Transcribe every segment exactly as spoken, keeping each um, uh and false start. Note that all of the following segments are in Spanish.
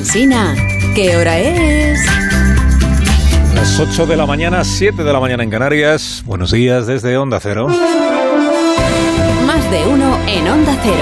Alsina, ¿qué hora es? Las ocho de la mañana, siete de la mañana en Canarias. Buenos días desde Onda Cero. Más de uno en Onda Cero.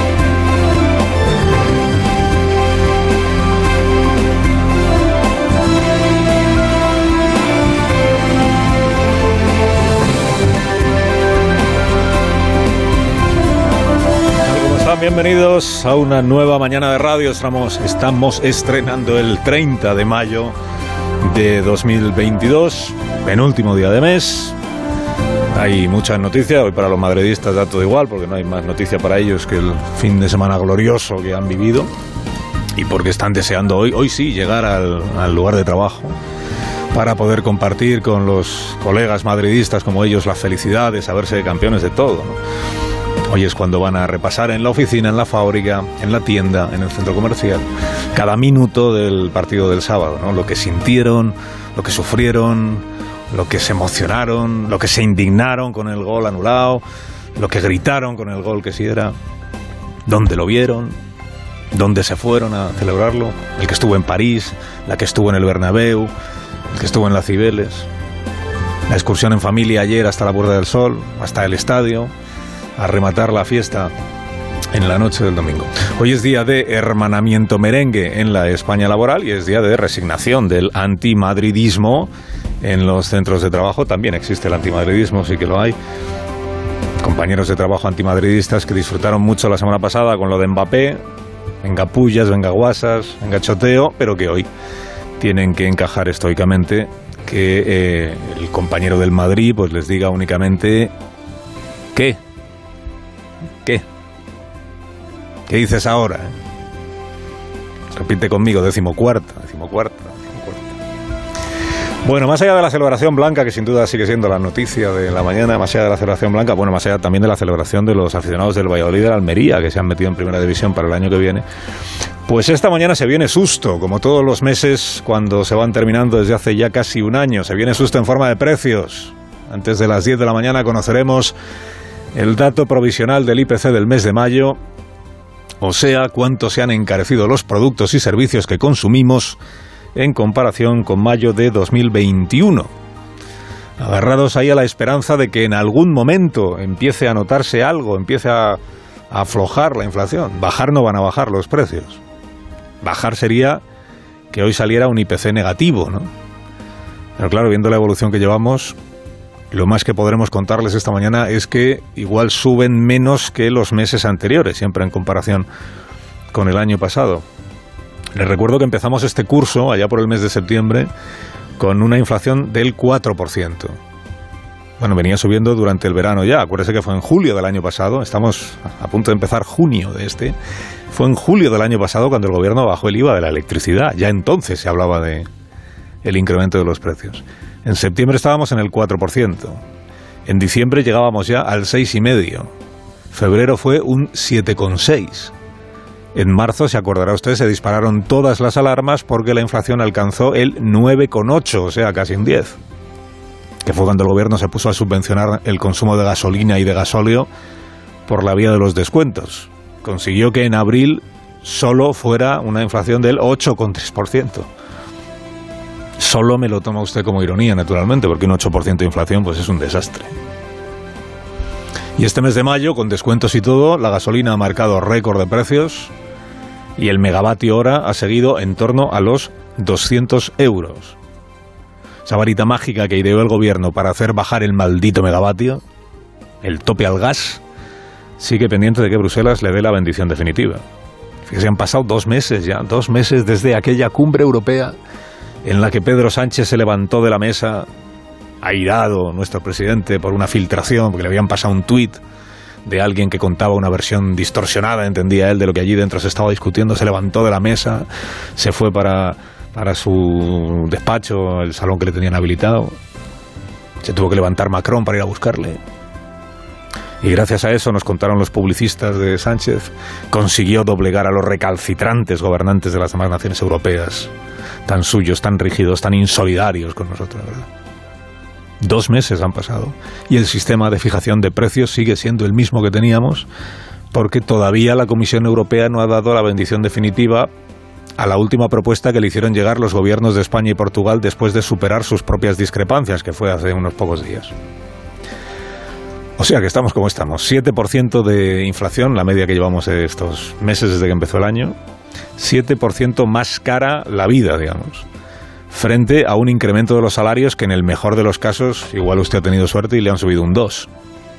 Bienvenidos a una nueva mañana de radio. Estamos, estamos estrenando el treinta de mayo de dos mil veintidós, penúltimo día de mes. Hay muchas noticias. Hoy para los madridistas da todo igual, porque no hay más noticia para ellos que el fin de semana glorioso que han vivido, y porque están deseando hoy, hoy sí, llegar al, al lugar de trabajo para poder compartir con los colegas madridistas como ellos la felicidad de saberse campeones de todo, ¿no? Hoy es cuando van a repasar en la oficina, en la fábrica, en la tienda, en el centro comercial, cada minuto del partido del sábado, ¿no? Lo que sintieron, lo que sufrieron, lo que se emocionaron, lo que se indignaron con el gol anulado, lo que gritaron con el gol que sí era, dónde lo vieron, dónde se fueron a celebrarlo, el que estuvo en París, la que estuvo en el Bernabéu, el que estuvo en la Cibeles, la excursión en familia ayer hasta la Puerta del Sol, hasta el estadio, a rematar la fiesta en la noche del domingo. Hoy es día de hermanamiento merengue en la España laboral y es día de resignación del antimadridismo en los centros de trabajo. También existe el antimadridismo, sí que lo hay. Compañeros de trabajo antimadridistas que disfrutaron mucho la semana pasada con lo de Mbappé. Venga pullas, venga guasas, venga choteo, pero que hoy tienen que encajar estoicamente que eh, el compañero del Madrid pues les diga únicamente ¿qué? ¿Qué? ¿Qué dices ahora? Repite conmigo, decimocuarta, decimocuarta, decimocuarta. Bueno, más allá de la celebración blanca, que sin duda sigue siendo la noticia de la mañana, más allá de la celebración blanca, bueno, más allá también de la celebración de los aficionados del Valladolid y de la Almería, que se han metido en primera división para el año que viene, pues esta mañana se viene susto, como todos los meses cuando se van terminando desde hace ya casi un año, se viene susto en forma de precios. Antes de las diez de la mañana conoceremos el dato provisional del I P C del mes de mayo, o sea, cuánto se han encarecido los productos y servicios que consumimos en comparación con mayo de dos mil veintiuno. Agarrados ahí a la esperanza de que en algún momento empiece a notarse algo, empiece a, a aflojar la inflación. Bajar no van a bajar los precios. Bajar sería que hoy saliera un I P C negativo, ¿no? Pero claro, viendo la evolución que llevamos, lo más que podremos contarles esta mañana es que igual suben menos que los meses anteriores, siempre en comparación con el año pasado. Les recuerdo que empezamos este curso allá por el mes de septiembre con una inflación del cuatro por ciento. Bueno, venía subiendo durante el verano ya. Acuérdese que fue en julio del año pasado. Estamos a punto de empezar junio de este. Fue en julio del año pasado cuando el gobierno bajó el I V A de la electricidad. Ya entonces se hablaba de el incremento de los precios. En septiembre estábamos en el cuatro por ciento. En diciembre llegábamos ya al seis coma cinco por ciento. Febrero fue un siete coma seis por ciento. En marzo, se acordará usted, se dispararon todas las alarmas porque la inflación alcanzó el nueve coma ocho por ciento, o sea, casi un diez por ciento. Que fue cuando el gobierno se puso a subvencionar el consumo de gasolina y de gasóleo por la vía de los descuentos. Consiguió que en abril solo fuera una inflación del ocho coma tres por ciento. Solo me lo toma usted como ironía, naturalmente, porque un ocho por ciento de inflación pues es un desastre. Y este mes de mayo, con descuentos y todo, la gasolina ha marcado récord de precios y el megavatio hora ha seguido en torno a los doscientos euros. Esa varita mágica que ideó el gobierno para hacer bajar el maldito megavatio, el tope al gas, sigue pendiente de que Bruselas le dé la bendición definitiva. Fíjese, han pasado dos meses ya, dos meses desde aquella cumbre europea en la que Pedro Sánchez se levantó de la mesa, airado nuestro presidente por una filtración, porque le habían pasado un tuit de alguien que contaba una versión distorsionada, entendía él, de lo que allí dentro se estaba discutiendo. Se levantó de la mesa, se fue para, para su despacho, el salón que le tenían habilitado. Se tuvo que levantar Macron para ir a buscarle. Y gracias a eso, nos contaron los publicistas de Sánchez, consiguió doblegar a los recalcitrantes gobernantes de las demás naciones europeas, tan suyos, tan rígidos, tan insolidarios con nosotros, ¿verdad? Dos meses han pasado y el sistema de fijación de precios sigue siendo el mismo que teníamos, porque todavía la Comisión Europea no ha dado la bendición definitiva a la última propuesta que le hicieron llegar los gobiernos de España y Portugal después de superar sus propias discrepancias, que fue hace unos pocos días. O sea que estamos como estamos, siete por ciento de inflación, la media que llevamos estos meses desde que empezó el año, siete por ciento más cara la vida, digamos, frente a un incremento de los salarios que en el mejor de los casos, igual usted ha tenido suerte y le han subido un dos.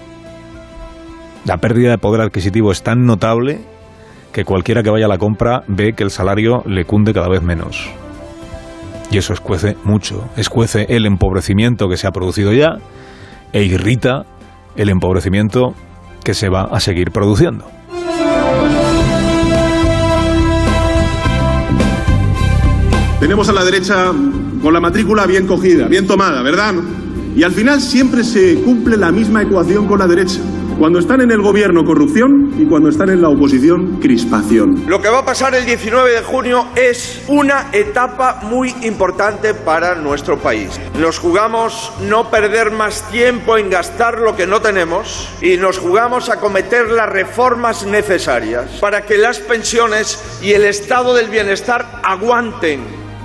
La pérdida de poder adquisitivo es tan notable que cualquiera que vaya a la compra ve que el salario le cunde cada vez menos. Y eso escuece mucho, escuece el empobrecimiento que se ha producido ya e irrita el empobrecimiento que se va a seguir produciendo. Tenemos a la derecha con la matrícula bien cogida, bien tomada, ¿verdad? Y al final siempre se cumple la misma ecuación con la derecha. Cuando están en el gobierno, corrupción, y cuando están en la oposición, crispación. Lo que va a pasar el diecinueve de junio es una etapa muy importante para nuestro país. Nos jugamos no perder más tiempo en gastar lo que no tenemos y nos jugamos a cometer las reformas necesarias para que las pensiones y el estado del bienestar aguanten.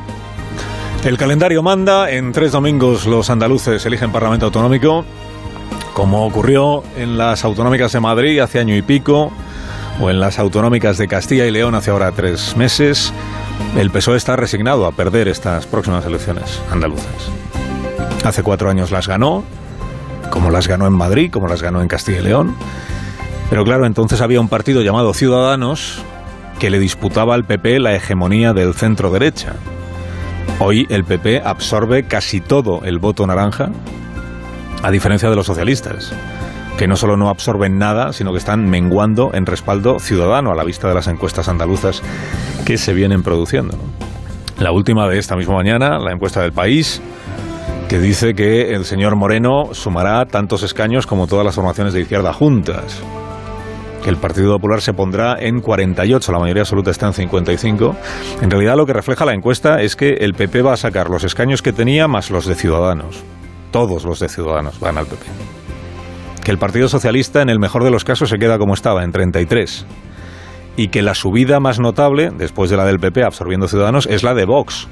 El calendario manda, en tres domingos los andaluces eligen Parlamento Autonómico, como ocurrió en las autonómicas de Madrid hace año y pico, o en las autonómicas de Castilla y León hace ahora tres meses. El P S O E está resignado a perder estas próximas elecciones andaluzas. Hace cuatro años las ganó, como las ganó en Madrid, como las ganó en Castilla y León. Pero claro, entonces había un partido llamado Ciudadanos que le disputaba al P P la hegemonía del centro derecha. Hoy el P P absorbe casi todo el voto naranja, a diferencia de los socialistas, que no solo no absorben nada, sino que están menguando en respaldo ciudadano a la vista de las encuestas andaluzas que se vienen produciendo. La última de esta misma mañana, la encuesta del País, que dice que el señor Moreno sumará tantos escaños como todas las formaciones de izquierda juntas, que el Partido Popular se pondrá en cuarenta y ocho, la mayoría absoluta está en cincuenta y cinco. En realidad lo que refleja la encuesta es que el P P va a sacar los escaños que tenía más los de Ciudadanos. Todos los de Ciudadanos van al P P. Que el Partido Socialista, en el mejor de los casos, se queda como estaba, en treinta y tres. Y que la subida más notable, después de la del P P absorbiendo Ciudadanos, es la de Vox.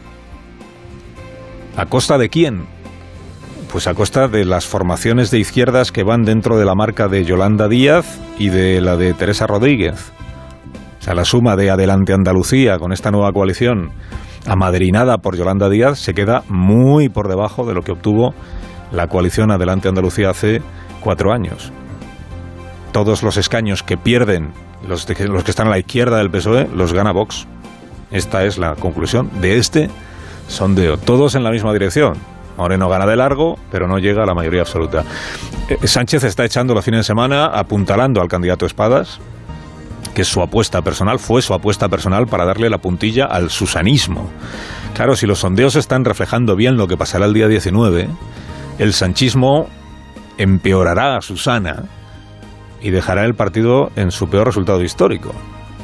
¿A costa de quién? Pues a costa de las formaciones de izquierdas que van dentro de la marca de Yolanda Díaz y de la de Teresa Rodríguez. O sea, la suma de Adelante Andalucía con esta nueva coalición amadrinada por Yolanda Díaz se queda muy por debajo de lo que obtuvo la coalición Adelante Andalucía hace cuatro años. Todos los escaños que pierden los, de, los que están a la izquierda del P S O E los gana Vox. Esta es la conclusión de este sondeo. Todos en la misma dirección. Moreno gana de largo, pero no llega a la mayoría absoluta. Eh, Sánchez está echando los fines de semana apuntalando al candidato Espadas, que es su apuesta personal, fue su apuesta personal para darle la puntilla al susanismo. Claro, si los sondeos están reflejando bien lo que pasará el día diecinueve, el sanchismo empeorará a Susana y dejará el partido en su peor resultado histórico.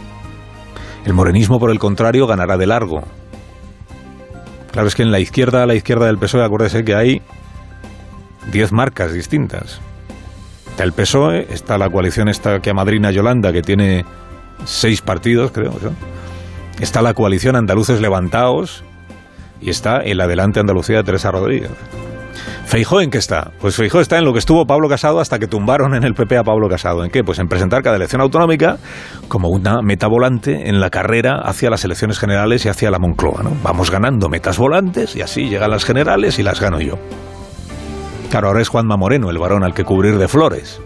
El morenismo, por el contrario, ganará de largo. Claro, es que en la izquierda, a la izquierda del P S O E, acuérdese que hay diez marcas distintas. Está el P S O E, está la coalición esta que amadrina Yolanda, que tiene seis partidos, creo. ¿no? Está la coalición Andaluces Levantaos y está el Adelante Andalucía de Teresa Rodríguez. ¿Feijóo en qué está? Pues Feijóo está en lo que estuvo Pablo Casado hasta que tumbaron en el P P a Pablo Casado. ¿En qué? Pues en presentar cada elección autonómica como una meta volante en la carrera hacia las elecciones generales y hacia la Moncloa, ¿no? Vamos ganando metas volantes y así llegan las generales y las gano yo. Claro, ahora es Juanma Moreno el varón al que cubrir de flores.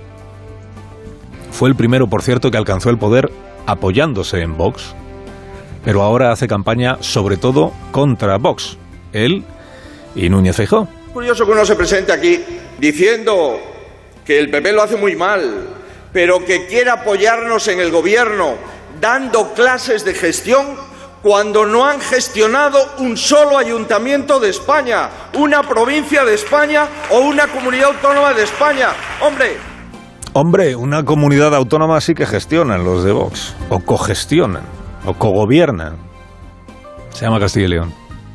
Fue el primero, por cierto, que alcanzó el poder apoyándose en Vox, pero ahora hace campaña sobre todo contra Vox, él y Núñez Feijóo. Curioso que uno se presente aquí diciendo que el P P lo hace muy mal, pero que quiere apoyarnos en el gobierno dando clases de gestión cuando no han gestionado un solo ayuntamiento de España, una provincia de España o una comunidad autónoma de España. ¡Hombre! Hombre, una comunidad autónoma sí que gestionan los de Vox, o cogestionan, o cogobiernan. Se llama Castilla y León.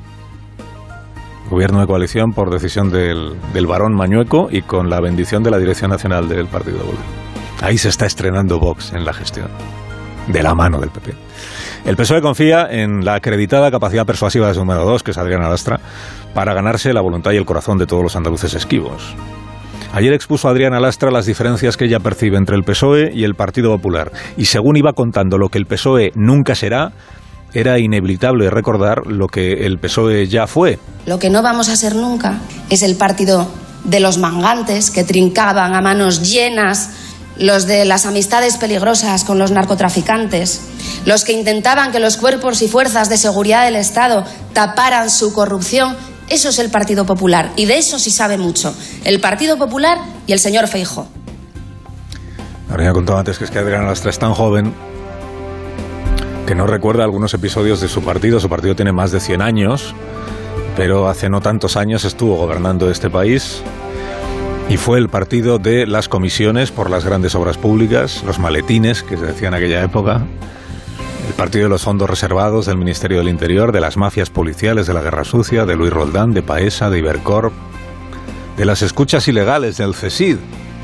Gobierno de coalición por decisión del, del varón Mañueco y con la bendición de la Dirección Nacional del Partido Popular. Ahí se está estrenando Vox en la gestión, de la mano del P P. El P S O E confía en la acreditada capacidad persuasiva de su número dos, que es Adriana Lastra, para ganarse la voluntad y el corazón de todos los andaluces esquivos. Ayer expuso Adriana Lastra las diferencias que ella percibe entre el P S O E y el Partido Popular. Y según iba contando lo que el P S O E nunca será, era inevitable recordar lo que el P S O E ya fue. Lo que no vamos a ser nunca es el partido de los mangantes que trincaban a manos llenas, los de las amistades peligrosas con los narcotraficantes, los que intentaban que los cuerpos y fuerzas de seguridad del Estado taparan su corrupción. Eso es el Partido Popular, y de eso sí sabe mucho el Partido Popular y el señor Feijóo. Habría contado antes que es que Adriana Lastra es tan joven que no recuerda algunos episodios de su partido. Su partido tiene más de cien años, pero hace no tantos años estuvo gobernando este país y fue el partido de las comisiones por las grandes obras públicas, los maletines, que se decía en aquella época, el partido de los fondos reservados del Ministerio del Interior, de las mafias policiales de la Guerra Sucia, de Luis Roldán, de Paesa, de Ibercorp, de las escuchas ilegales del CESID.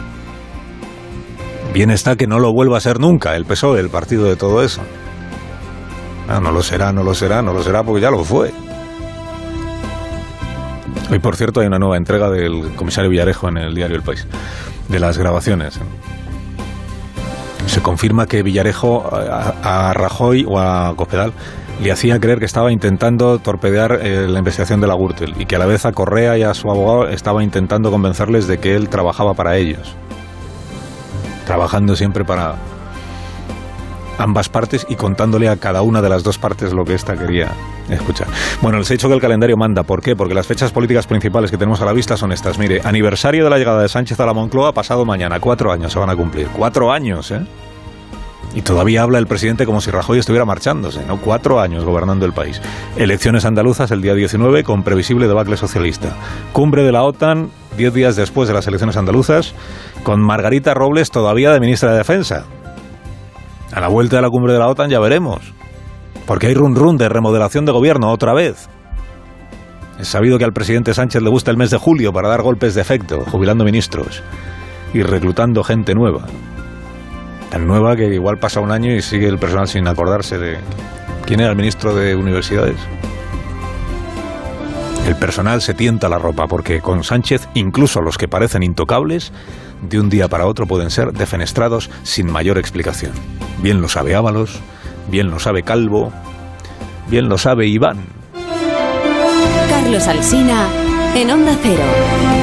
Bien está que no lo vuelva a ser nunca el P S O E, el partido de todo eso. Ah, no lo será, no lo será, no lo será porque ya lo fue. Hoy, por cierto, hay una nueva entrega del comisario Villarejo en el diario El País, de las grabaciones. Se confirma que Villarejo a, a Rajoy o a Cospedal le hacía creer que estaba intentando torpedear eh, la investigación de la Gürtel y que a la vez a Correa y a su abogado estaba intentando convencerles de que él trabajaba para ellos, trabajando siempre para ambas partes y contándole a cada una de las dos partes lo que ésta quería escuchar. Bueno, les he dicho que el calendario manda. ¿Por qué? Porque las fechas políticas principales que tenemos a la vista son estas. Mire, aniversario de la llegada de Sánchez a la Moncloa, pasado mañana. Cuatro años se van a cumplir. Cuatro años, ¿eh? Y todavía habla el presidente como si Rajoy estuviera marchándose, ¿no? Cuatro años gobernando el país. Elecciones andaluzas el día diecinueve con previsible debacle socialista. Cumbre de la OTAN diez días después de las elecciones andaluzas con Margarita Robles todavía de ministra de Defensa. A la vuelta de la cumbre de la OTAN ya veremos. Porque hay run run de remodelación de gobierno otra vez. Es sabido que al presidente Sánchez le gusta el mes de julio para dar golpes de efecto, jubilando ministros y reclutando gente nueva. Tan nueva que igual pasa un año y sigue el personal sin acordarse de quién era el ministro de Universidades. El personal se tienta la ropa porque con Sánchez incluso los que parecen intocables de un día para otro pueden ser defenestrados sin mayor explicación. Bien lo sabe Ábalos, bien lo sabe Calvo, bien lo sabe Iván. Carlos Alsina en Onda Cero.